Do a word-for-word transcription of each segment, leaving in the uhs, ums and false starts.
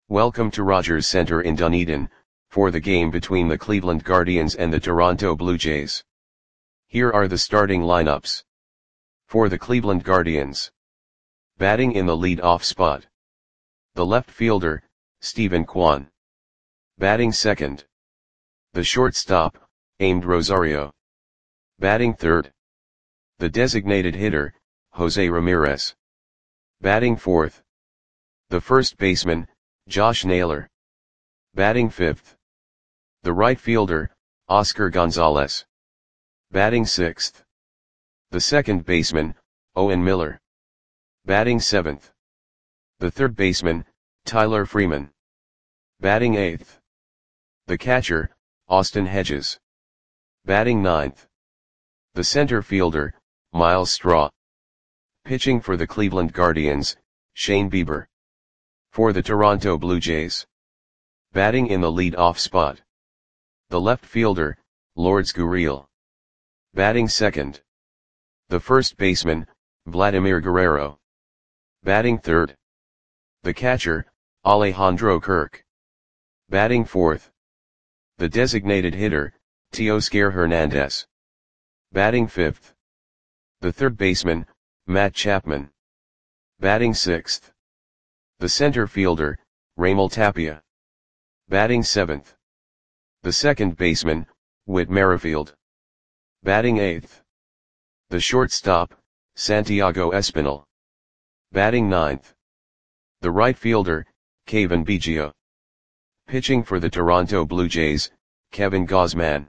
Welcome to Rogers Center in Dunedin, for the game between the Cleveland Guardians and the Toronto Blue Jays. Here are the starting lineups. For the Cleveland Guardians. Batting in the lead-off spot. The left fielder, Steven Kwan. Batting second. The shortstop, Amed Rosario. Batting third. The designated hitter, Jose Ramirez. Batting fourth. The first baseman, Josh Naylor. Batting fifth. The right fielder, Oscar Gonzalez. Batting sixth. The second baseman, Owen Miller. Batting seventh. The third baseman, Tyler Freeman. Batting eighth. The catcher, Austin Hedges. Batting ninth. The center fielder, Myles Straw. Pitching for the Cleveland Guardians, Shane Bieber. For the Toronto Blue Jays. Batting in the lead-off spot. The left fielder, Lourdes Gurriel. Batting second. The first baseman, Vladimir Guerrero. Batting third. The catcher, Alejandro Kirk. Batting fourth. The designated hitter, Teoscar Hernandez. Batting fifth. The third baseman, Matt Chapman. Batting sixth. The center fielder, Raimel Tapia. Batting seventh. The second baseman, Whit Merrifield. Batting eighth. The shortstop, Santiago Espinal. Batting ninth. The right fielder, Cavan Biggio. Pitching for the Toronto Blue Jays, Kevin Gausman.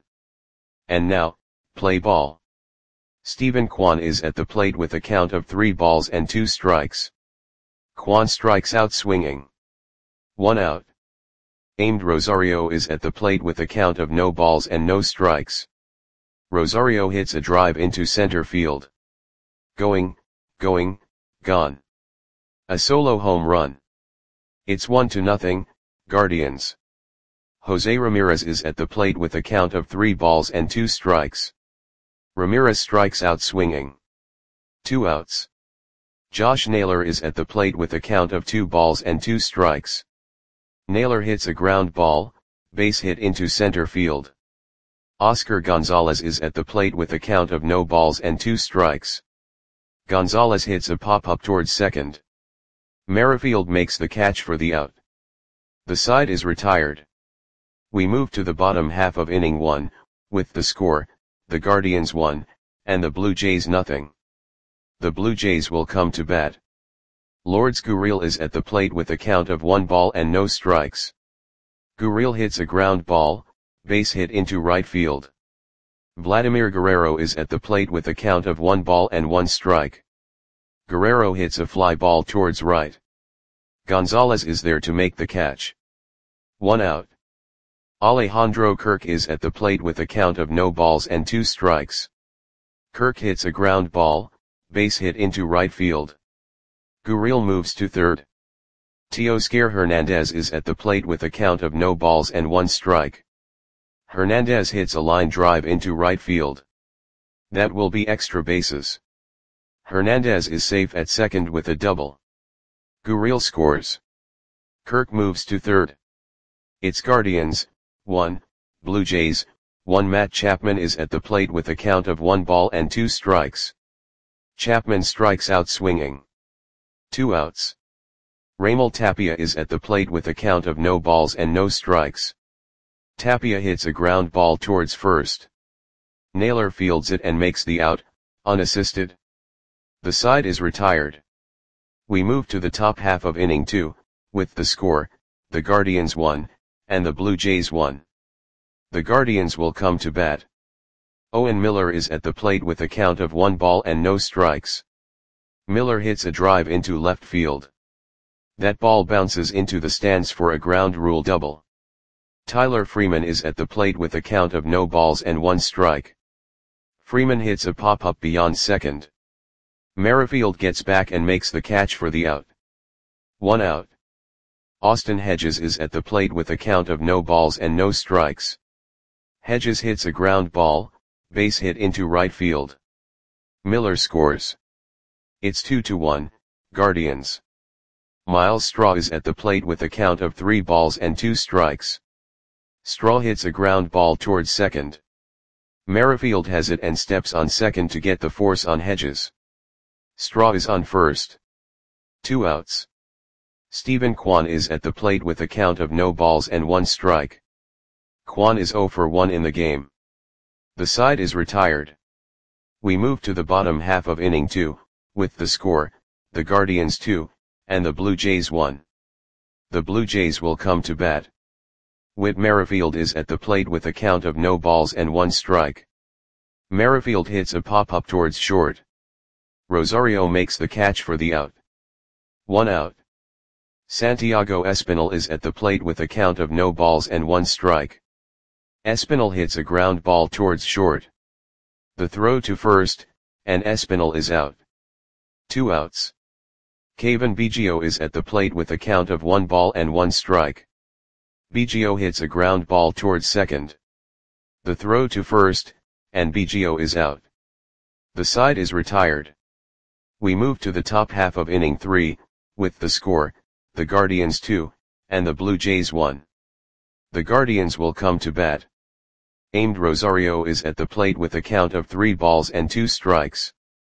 And now, play ball. Steven Kwan is at the plate with a count of three balls and two strikes. Kwan strikes out swinging. One out. Amed Rosario is at the plate with a count of no balls and no strikes. Rosario hits a drive into center field. Going, going, gone. A solo home run. It's one to nothing, Guardians. Jose Ramirez is at the plate with a count of three balls and two strikes. Ramirez strikes out swinging. Two outs. Josh Naylor is at the plate with a count of two balls and two strikes. Naylor hits a ground ball, base hit into center field. Oscar Gonzalez is at the plate with a count of no balls and two strikes. Gonzalez hits a pop-up towards second. Merrifield makes the catch for the out. The side is retired. We move to the bottom half of inning one, with the score, the Guardians one, and the Blue Jays nothing. The Blue Jays will come to bat. Lourdes Gurriel is at the plate with a count of one ball and no strikes. Gurriel hits a ground ball, base hit into right field. Vladimir Guerrero is at the plate with a count of one ball and one strike. Guerrero hits a fly ball towards right. Gonzalez is there to make the catch. One out. Alejandro Kirk is at the plate with a count of no balls and two strikes. Kirk hits a ground ball, base hit into right field. Gurriel moves to third. Teoscar Hernandez is at the plate with a count of no balls and one strike. Hernandez hits a line drive into right field. That will be extra bases. Hernandez is safe at second with a double. Gurriel scores. Kirk moves to third. It's Guardians, one, Blue Jays, one. Matt Chapman is at the plate with a count of one ball and two strikes. Chapman strikes out swinging. Two outs. Raimel Tapia is at the plate with a count of no balls and no strikes. Tapia hits a ground ball towards first. Naylor fields it and makes the out, unassisted. The side is retired. We move to the top half of inning two, with the score, the Guardians one, and the Blue Jays one. The Guardians will come to bat. Owen Miller is at the plate with a count of one ball and no strikes. Miller hits a drive into left field. That ball bounces into the stands for a ground rule double. Tyler Freeman is at the plate with a count of no balls and one strike. Freeman hits a pop-up beyond second. Merrifield gets back and makes the catch for the out. One out. Austin Hedges is at the plate with a count of no balls and no strikes. Hedges hits a ground ball, base hit into right field. Miller scores. It's two to one, Guardians. Miles Straw is at the plate with a count of three balls and two strikes. Straw hits a ground ball towards second. Merrifield has it and steps on second to get the force on Hedges. Straw is on first. Two outs. Stephen Kwan is at the plate with a count of no balls and one strike. Kwan is oh for one in the game. The side is retired. We move to the bottom half of inning two, with the score, the Guardians two, and the Blue Jays one. The Blue Jays will come to bat. Whit Merrifield is at the plate with a count of no balls and one strike. Merrifield hits a pop-up towards short. Rosario makes the catch for the out. One out. Santiago Espinal is at the plate with a count of no balls and one strike. Espinal hits a ground ball towards short. The throw to first, and Espinal is out. Two outs. Kevin Biggio is at the plate with a count of one ball and one strike. Biggio hits a ground ball towards second. The throw to first, and Biggio is out. The side is retired. We move to the top half of inning three, with the score, the Guardians two, and the Blue Jays one. The Guardians will come to bat. Aimed Rosario is at the plate with a count of three balls and two strikes.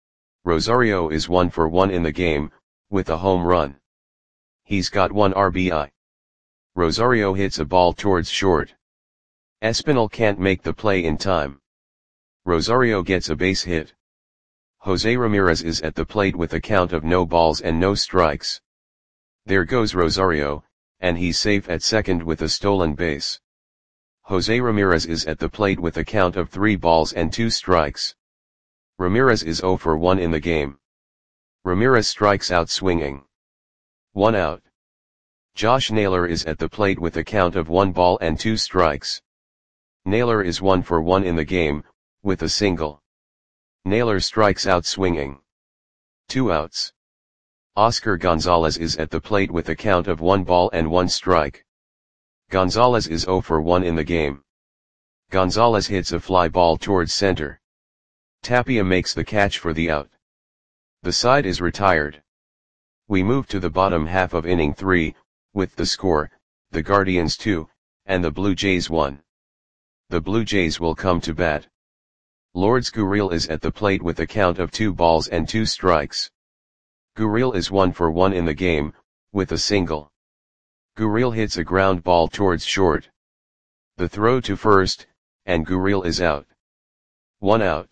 Rosario is one for one in the game, with a home run. He's got one R B I. Rosario hits a ball towards short. Espinal can't make the play in time. Rosario gets a base hit. Jose Ramirez is at the plate with a count of no balls and no strikes. There goes Rosario, and he's safe at second with a stolen base. Jose Ramirez is at the plate with a count of three balls and two strikes. Ramirez is oh for one in the game. Ramirez strikes out swinging. One out. Josh Naylor is at the plate with a count of one ball and two strikes. Naylor is one for one in the game, with a single. Naylor strikes out swinging. Two outs. Oscar Gonzalez is at the plate with a count of one ball and one strike. Gonzalez is oh for one in the game. Gonzalez hits a fly ball towards center. Tapia makes the catch for the out. The side is retired. We move to the bottom half of inning three, with the score, the Guardians two, and the Blue Jays one. The Blue Jays will come to bat. Lourdes Gurriel is at the plate with a count of two balls and two strikes. Gurriel is one for one in the game, with a single. Gurriel hits a ground ball towards short. The throw to first, and Gurriel is out. One out.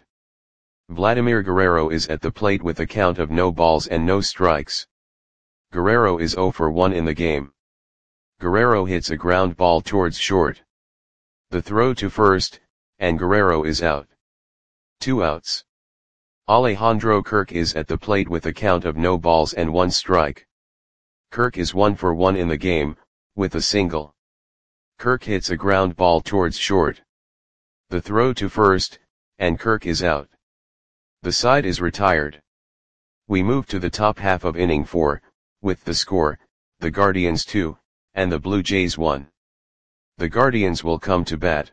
Vladimir Guerrero is at the plate with a count of no balls and no strikes. Guerrero is oh for one in the game. Guerrero hits a ground ball towards short. The throw to first, and Guerrero is out. Two outs. Alejandro Kirk is at the plate with a count of no balls and one strike. Kirk is one for one in the game, with a single. Kirk hits a ground ball towards short. The throw to first, and Kirk is out. The side is retired. We move to the top half of inning four, with the score, the Guardians two, and the Blue Jays one. The Guardians will come to bat.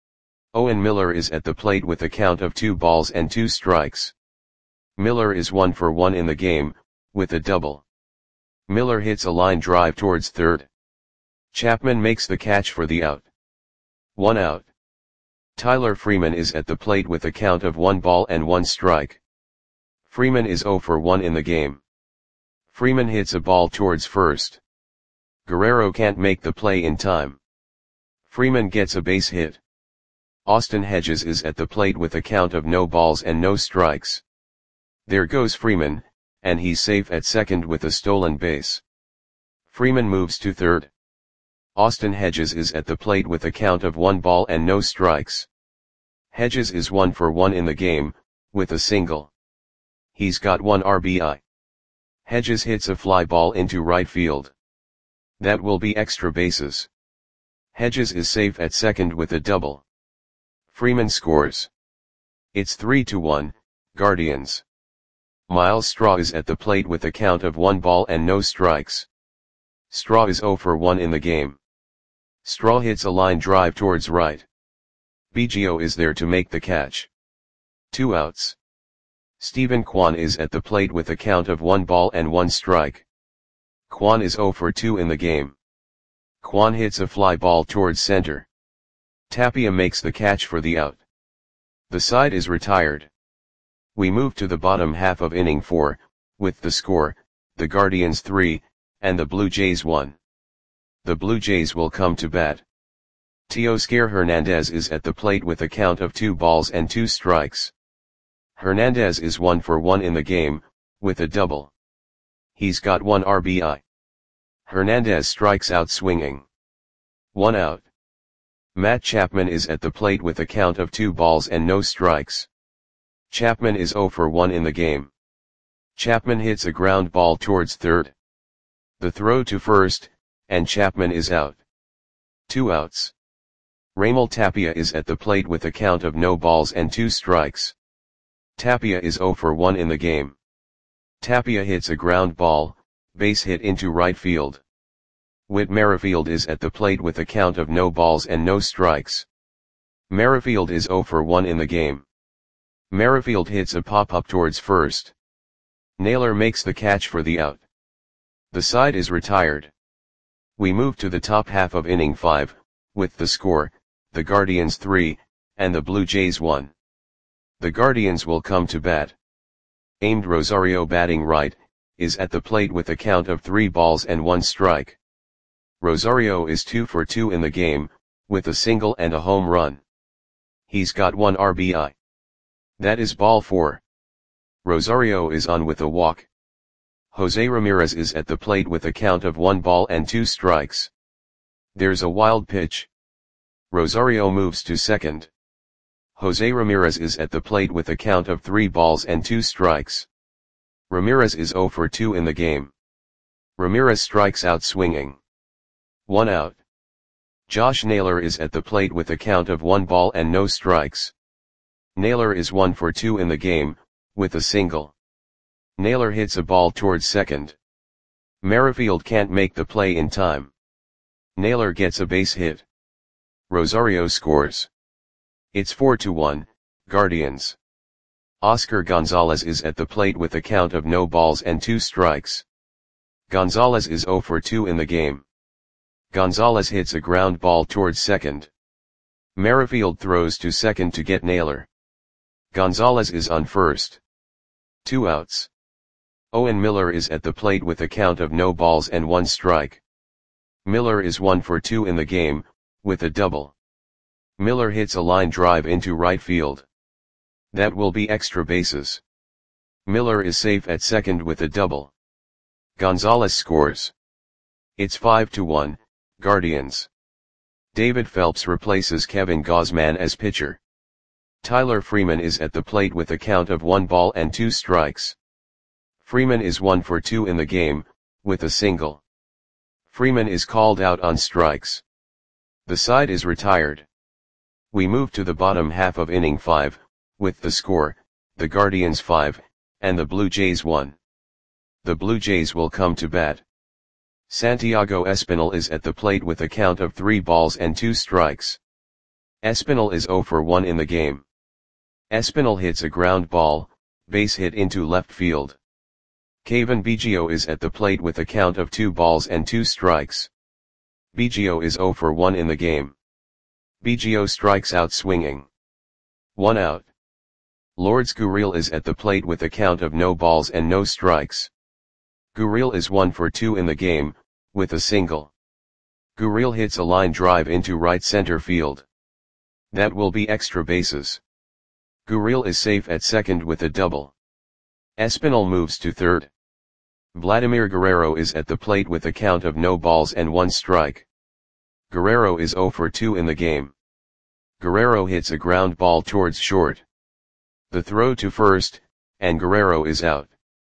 Owen Miller is at the plate with a count of two balls and two strikes. Miller is one for one in the game, with a double. Miller hits a line drive towards third. Chapman makes the catch for the out. One out. Tyler Freeman is at the plate with a count of one ball and one strike. Freeman is oh for one in the game. Freeman hits a ball towards first. Guerrero can't make the play in time. Freeman gets a base hit. Austin Hedges is at the plate with a count of no balls and no strikes. There goes Freeman, and he's safe at second with a stolen base. Freeman moves to third. Austin Hedges is at the plate with a count of one ball and no strikes. Hedges is one for one in the game, with a single. He's got one R B I. Hedges hits a fly ball into right field. That will be extra bases. Hedges is safe at second with a double. Freeman scores. It's three to one, Guardians. Miles Straw is at the plate with a count of one ball and no strikes. Straw is oh for one in the game. Straw hits a line drive towards right. Biggio is there to make the catch. Two outs. Stephen Kwan is at the plate with a count of one ball and one strike. Kwan is zero for two in the game. Kwan hits a fly ball towards center. Tapia makes the catch for the out. The side is retired. We move to the bottom half of inning four, with the score, the Guardians three, and the Blue Jays one. The Blue Jays will come to bat. Teoscar Hernandez is at the plate with a count of two balls and two strikes. Hernandez is one for one in the game, with a double. He's got one R B I. Hernandez strikes out swinging. One out. Matt Chapman is at the plate with a count of two balls and no strikes. Chapman is zero for one in the game. Chapman hits a ground ball towards third. The throw to first, and Chapman is out. Two outs. Raimel Tapia is at the plate with a count of no balls and two strikes. Tapia is zero for one in the game. Tapia hits a ground ball, base hit into right field. Whit Merrifield is at the plate with a count of no balls and no strikes. Merrifield is zero for one in the game. Merrifield hits a pop-up towards first. Naylor makes the catch for the out. The side is retired. We move to the top half of inning five, with the score, the Guardians three, and the Blue Jays one. The Guardians will come to bat. Aimed Rosario batting right, is at the plate with a count of three balls and one strike. Rosario is two for two in the game, with a single and a home run. He's got one R B I. That is ball four. Rosario is on with a walk. Jose Ramirez is at the plate with a count of one ball and two strikes. There's a wild pitch. Rosario moves to second. Jose Ramirez is at the plate with a count of three balls and two strikes. Ramirez is zero for two in the game. Ramirez strikes out swinging. One out. Josh Naylor is at the plate with a count of one ball and no strikes. Naylor is one for two in the game, with a single. Naylor hits a ball towards second. Merrifield can't make the play in time. Naylor gets a base hit. Rosario scores. It's four to one, Guardians. Oscar Gonzalez is at the plate with a count of no balls and two strikes. Gonzalez is zero for two in the game. Gonzalez hits a ground ball towards second. Merrifield throws to second to get Naylor. Gonzalez is on first. Two outs. Owen Miller is at the plate with a count of no balls and one strike. Miller is one for two in the game, with a double. Miller hits a line drive into right field. That will be extra bases. Miller is safe at second with a double. Gonzalez scores. It's five to one, Guardians. David Phelps replaces Kevin Gausman as pitcher. Tyler Freeman is at the plate with a count of one ball and two strikes. Freeman is one for two in the game, with a single. Freeman is called out on strikes. The side is retired. We move to the bottom half of inning five, with the score, the Guardians five, and the Blue Jays one. The Blue Jays will come to bat. Santiago Espinal is at the plate with a count of three balls and two strikes. Espinal is zero for one in the game. Espinal hits a ground ball, base hit into left field. Cavan Biggio is at the plate with a count of two balls and two strikes. Biggio is zero for one in the game. Biggio strikes out swinging. One out. Lourdes Gurriel is at the plate with a count of no balls and no strikes. Gurriel is one for two in the game, with a single. Gurriel hits a line drive into right center field. That will be extra bases. Gurriel is safe at second with a double. Espinal moves to third. Vladimir Guerrero is at the plate with a count of no balls and one strike. Guerrero is zero for two in the game. Guerrero hits a ground ball towards short. The throw to first, and Guerrero is out.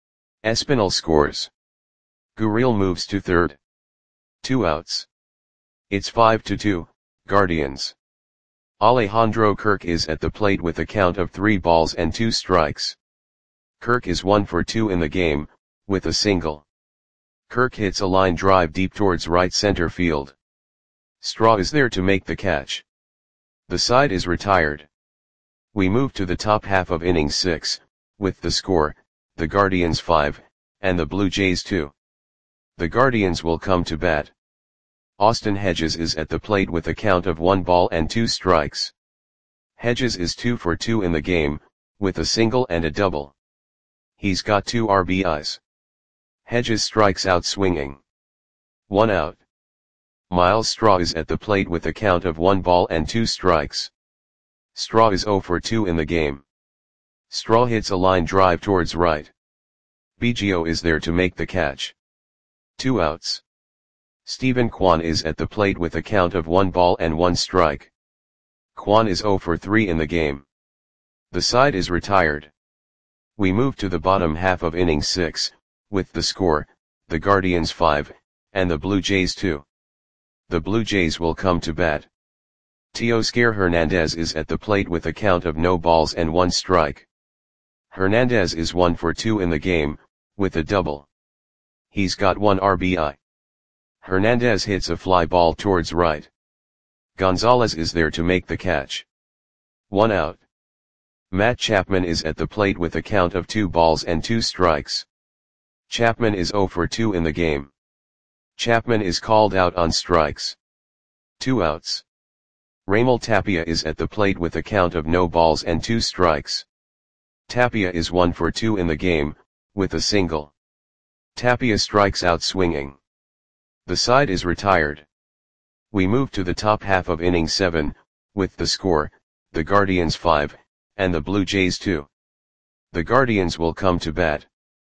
Espinal scores. Gurriel moves to third. Two outs. It's five to two, Guardians. Alejandro Kirk is at the plate with a count of three balls and two strikes. Kirk is one for two in the game, with a single. Kirk hits a line drive deep towards right center field. Straw is there to make the catch. The side is retired. We move to the top half of inning six, with the score, the Guardians five, and the Blue Jays two. The Guardians will come to bat. Austin Hedges is at the plate with a count of one ball and two strikes. Hedges is two for two in the game, with a single and a double. He's got two R B Is. Hedges strikes out swinging. One out. Miles Straw is at the plate with a count of one ball and two strikes. Straw is zero for two in the game. Straw hits a line drive towards right. Biggio is there to make the catch. Two outs. Stephen Kwan is at the plate with a count of one ball and one strike. Kwan is zero for three in the game. The side is retired. We move to the bottom half of inning six, with the score, the Guardians five, and the Blue Jays two. The Blue Jays will come to bat. Teoscar Hernandez is at the plate with a count of no balls and one strike. Hernandez is one for two in the game, with a double. He's got one R B I. Hernandez hits a fly ball towards right. Gonzalez is there to make the catch. One out. Matt Chapman is at the plate with a count of two balls and two strikes. Chapman is zero for two in the game. Chapman is called out on strikes. Two outs. Raimel Tapia is at the plate with a count of no balls and two strikes. Tapia is one for two in the game, with a single. Tapia strikes out swinging. The side is retired. We move to the top half of inning seven, with the score, the Guardians five, and the Blue Jays two. The Guardians will come to bat.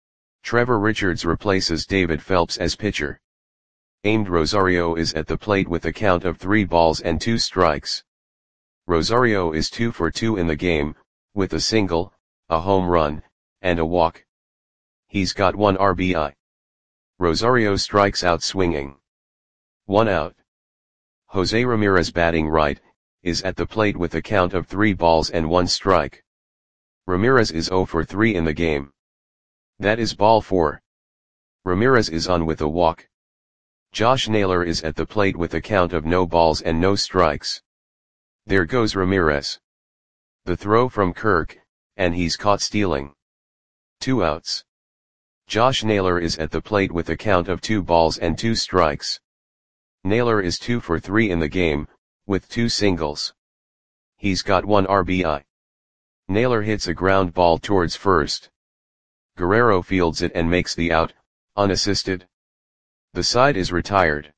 Trevor Richards replaces David Phelps as pitcher. Aimed Rosario is at the plate with a count of three balls and two strikes. Rosario is two for two in the game, with a single, a home run, and a walk. He's got one R B I. Rosario strikes out swinging. One out. Jose Ramirez batting right, is at the plate with a count of three balls and one strike. Ramirez is zero for three in the game. That is ball four. Ramirez is on with a walk. Josh Naylor is at the plate with a count of no balls and no strikes. There goes Ramirez. The throw from Kirk, and he's caught stealing. Two outs. Josh Naylor is at the plate with a count of two balls and two strikes. Naylor is two for three in the game, with two singles. He's got one R B I. Naylor hits a ground ball towards first. Guerrero fields it and makes the out, unassisted. The side is retired.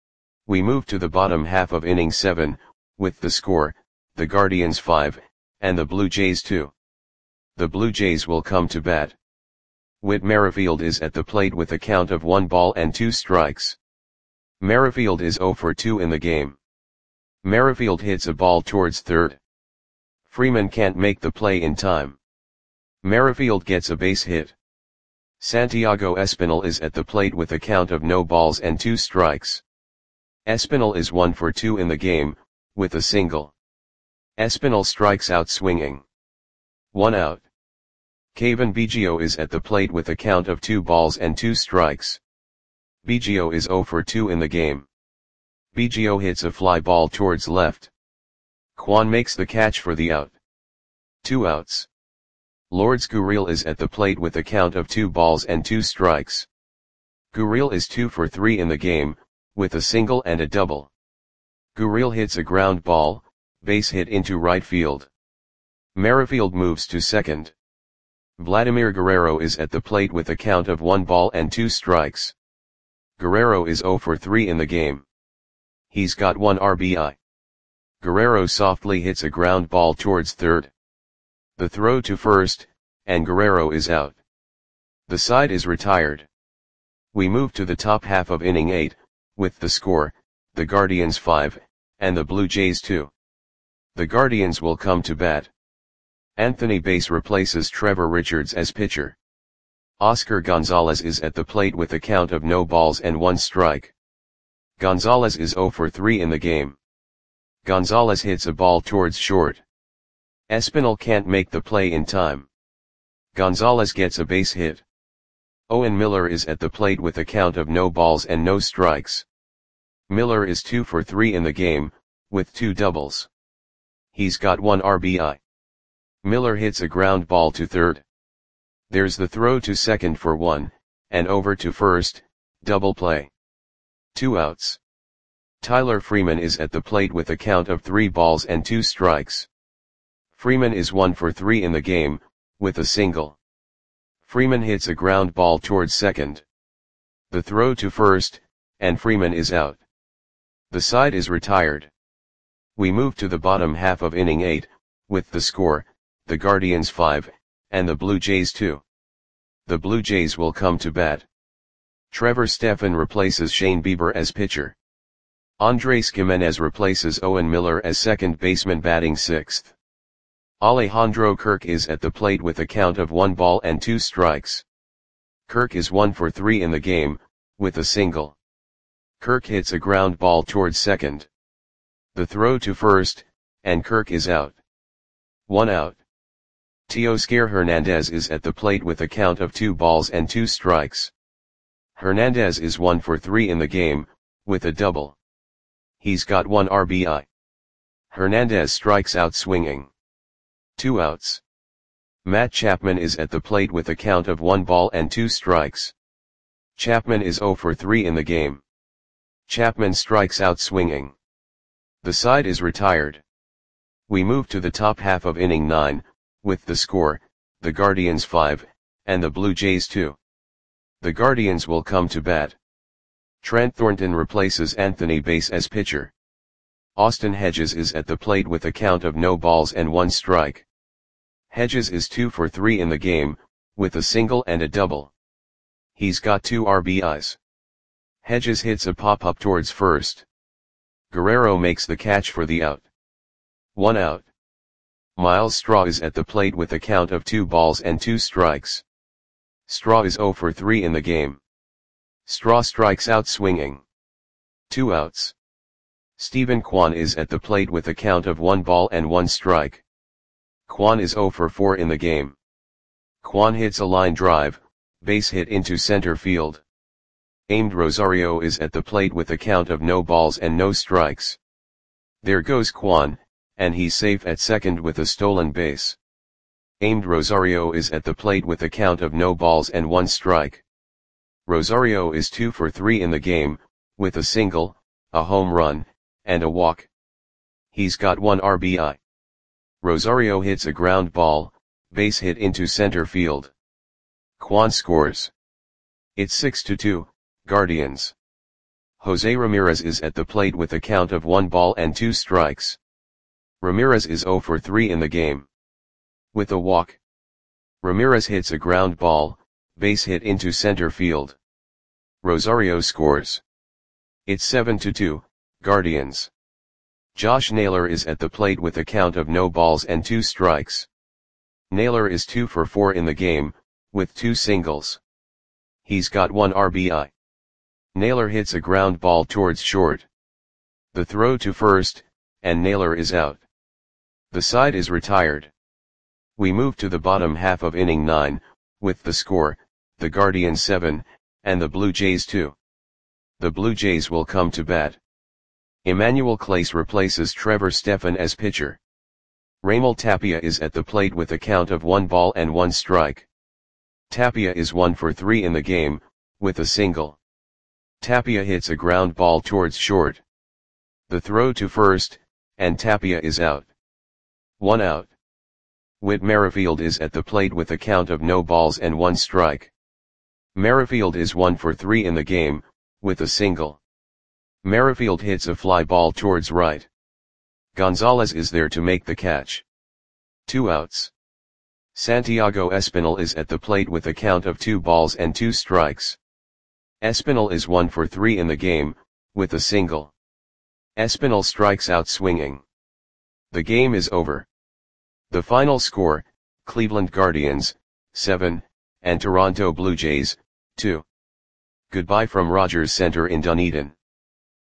We move to the bottom half of inning seven, with the score, the Guardians five, and the Blue Jays two. The Blue Jays will come to bat. Whit Merrifield is at the plate with a count of one ball and two strikes. Merrifield is zero for two in the game. Merrifield hits a ball towards third. Freeman can't make the play in time. Merrifield gets a base hit. Santiago Espinal is at the plate with a count of no balls and two strikes. Espinal is one for two in the game, with a single. Espinal strikes out swinging. One out. Kevin Biggio is at the plate with a count of two balls and two strikes. Biggio is zero for two in the game. Biggio hits a fly ball towards left. Kwan makes the catch for the out. Two outs. Lourdes Gurriel is at the plate with a count of two balls and two strikes. Gurriel is two for three in the game, with a single and a double. Gurriel hits a ground ball, base hit into right field. Merrifield moves to second. Vladimir Guerrero is at the plate with a count of one ball and two strikes. Guerrero is zero for three in the game. He's got one R B I. Guerrero softly hits a ground ball towards third. The throw to first, and Guerrero is out. The side is retired. We move to the top half of inning eight, with the score, the Guardians five, and the Blue Jays two. The Guardians will come to bat. Anthony Bass replaces Trevor Richards as pitcher. Oscar Gonzalez is at the plate with a count of no balls and one strike. Gonzalez is zero for three in the game. Gonzalez hits a ball towards short. Espinal can't make the play in time. Gonzalez gets a base hit. Owen Miller is at the plate with a count of no balls and no strikes. Miller is two for three in the game, with two doubles. He's got one R B I. Miller hits a ground ball to third. There's the throw to second for one, and over to first, Double play. Two outs. Tyler Freeman is at the plate with a count of three balls and two strikes. Freeman is one for three in the game, with a single. Freeman hits a ground ball towards second. The throw to first, and Freeman is out. The side is retired. We move to the bottom half of inning eight, with the score, the Guardians five, and the Blue Jays two. The Blue Jays will come to bat. Trevor Stephan replaces Shane Bieber as pitcher. Andres Gimenez replaces Owen Miller as second baseman batting sixth. Alejandro Kirk is at the plate with a count of one ball and two strikes. Kirk is one for three in the game, with a single. Kirk hits a ground ball towards second. The throw to first, and Kirk is out. One out. Teoscar Hernandez is at the plate with a count of two balls and two strikes. Hernandez is one for three in the game, with a double. He's got one R B I. Hernandez strikes out swinging. Two outs. Matt Chapman is at the plate with a count of one ball and two strikes. Chapman is zero for three in the game. Chapman strikes out swinging. The side is retired. We move to the top half of inning nine, with the score, the Guardians five, and the Blue Jays two. The Guardians will come to bat. Trent Thornton replaces Anthony Bass as pitcher. Austin Hedges is at the plate with a count of no balls and one strike. Hedges is two for three in the game, with a single and a double. He's got two R B Is. Hedges hits a pop-up towards first. Guerrero makes the catch for the out. One out. Miles Straw is at the plate with a count of two balls and two strikes. Straw is zero for three in the game. Straw strikes out swinging. Two outs. Stephen Kwan is at the plate with a count of one ball and one strike. Kwan is zero for four in the game. Kwan hits a line drive, base hit into center field. Aimed Rosario is at the plate with a count of no balls and no strikes. There goes Kwan, and he's safe at second with a stolen base. Aimed Rosario is at the plate with a count of no balls and one strike. Rosario is two for three in the game, with a single, a home run, and a walk. He's got one R B I. Rosario hits a ground ball, base hit into center field. Kwan scores. It's six to two, Guardians. Jose Ramirez is at the plate with a count of one ball and two strikes. Ramirez is zero for three in the game. With a walk. Ramirez hits a ground ball, base hit into center field. Rosario scores. It's seven to two, Guardians. Josh Naylor is at the plate with a count of no balls and two strikes. Naylor is two for four in the game, with two singles. He's got one R B I. Naylor hits a ground ball towards short. The throw to first, and Naylor is out. The side is retired. We move to the bottom half of inning nine, with the score, the Guardians seven, and the Blue Jays two. The Blue Jays will come to bat. Emmanuel Clase replaces Trevor Stephan as pitcher. Raimel Tapia is at the plate with a count of one ball and one strike. Tapia is one for three in the game, with a single. Tapia hits a ground ball towards short. The throw to first, and Tapia is out. One out. Whit Merrifield is at the plate with a count of no balls and one strike. Merrifield is one for three in the game, with a single. Merrifield hits a fly ball towards right. Gonzalez is there to make the catch. Two outs. Santiago Espinal is at the plate with a count of two balls and two strikes. Espinal is one for three in the game, with a single. Espinal strikes out swinging. The game is over. The final score, Cleveland Guardians, seven, and Toronto Blue Jays, two. Goodbye from Rogers Center in Dunedin.